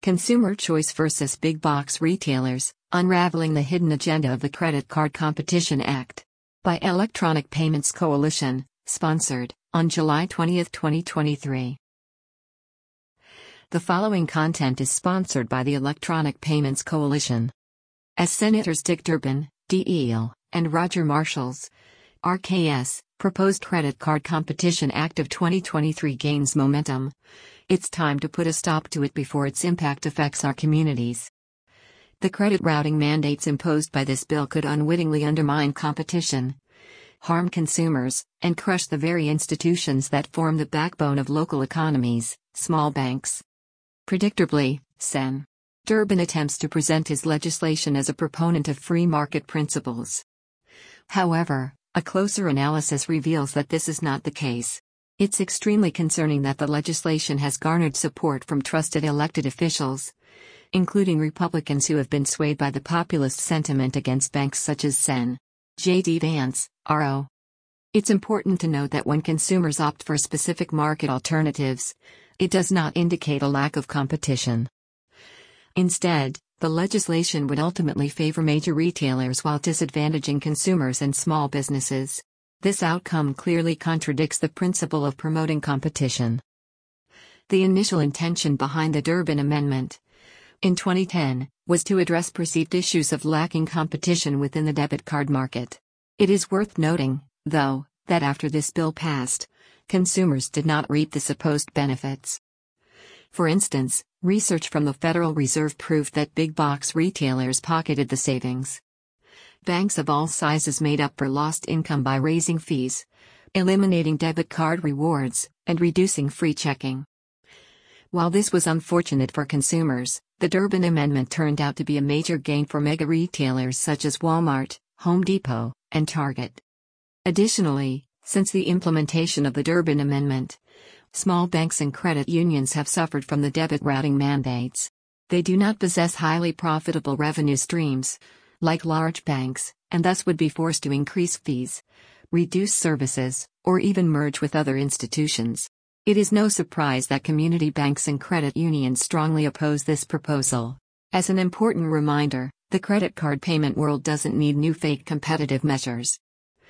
Consumer Choice versus Big Box Retailers, Unraveling the Hidden Agenda of the Credit Card Competition Act. By Electronic Payments Coalition, sponsored, on July 20, 2023. The following content is sponsored by the Electronic Payments Coalition. As Senators Dick Durbin, DEL, and Roger Marshall's RKS proposed Credit Card Competition Act of 2023 gains momentum, it's time to put a stop to it before its impact affects our communities. The credit routing mandates imposed by this bill could unwittingly undermine competition, harm consumers, and crush the very institutions that form the backbone of local economies, small banks. Predictably, Sen. Durbin attempts to present his legislation as a proponent of free market principles. However, a closer analysis reveals that this is not the case. It's extremely concerning that the legislation has garnered support from trusted elected officials, including Republicans who have been swayed by the populist sentiment against banks such as Sen. J.D. Vance, R.O. It's important to note that when consumers opt for specific market alternatives, it does not indicate a lack of competition. Instead, the legislation would ultimately favor major retailers while disadvantaging consumers and small businesses. This outcome clearly contradicts the principle of promoting competition. The initial intention behind the Durbin Amendment, in 2010, was to address perceived issues of lacking competition within the debit card market. It is worth noting, though, that after this bill passed, consumers did not reap the supposed benefits. For instance, research from the Federal Reserve proved that big box retailers pocketed the savings. Banks of all sizes made up for lost income by raising fees, eliminating debit card rewards, and reducing free checking. While this was unfortunate for consumers, the Durbin Amendment turned out to be a major gain for mega retailers such as Walmart, Home Depot, and Target. Additionally, since the implementation of the Durbin Amendment, small banks and credit unions have suffered from the debit routing mandates. They do not possess highly profitable revenue streams, like large banks, and thus would be forced to increase fees, reduce services, or even merge with other institutions. It is no surprise that community banks and credit unions strongly oppose this proposal. As an important reminder, the credit card payment world doesn't need new fake competitive measures.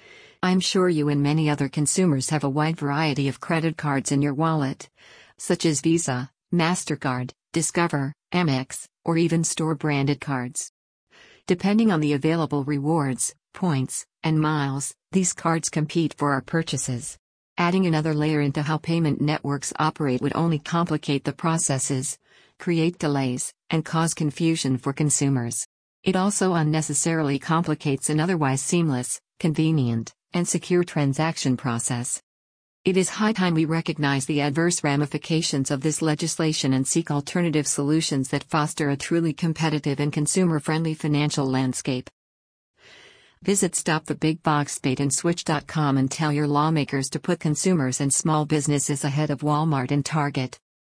I'm sure you and many other consumers have a wide variety of credit cards in your wallet, such as Visa, MasterCard, Discover, Amex, or even store-branded cards. Depending on the available rewards, points, and miles, these cards compete for our purchases. Adding another layer into how payment networks operate would only complicate the processes, create delays, and cause confusion for consumers. It also unnecessarily complicates an otherwise seamless, convenient, and secure transaction process. It is high time we recognize the adverse ramifications of this legislation and seek alternative solutions that foster a truly competitive and consumer-friendly financial landscape. Visit StopTheBigBoxBaitAndSwitch.com and tell your lawmakers to put consumers and small businesses ahead of Walmart and Target.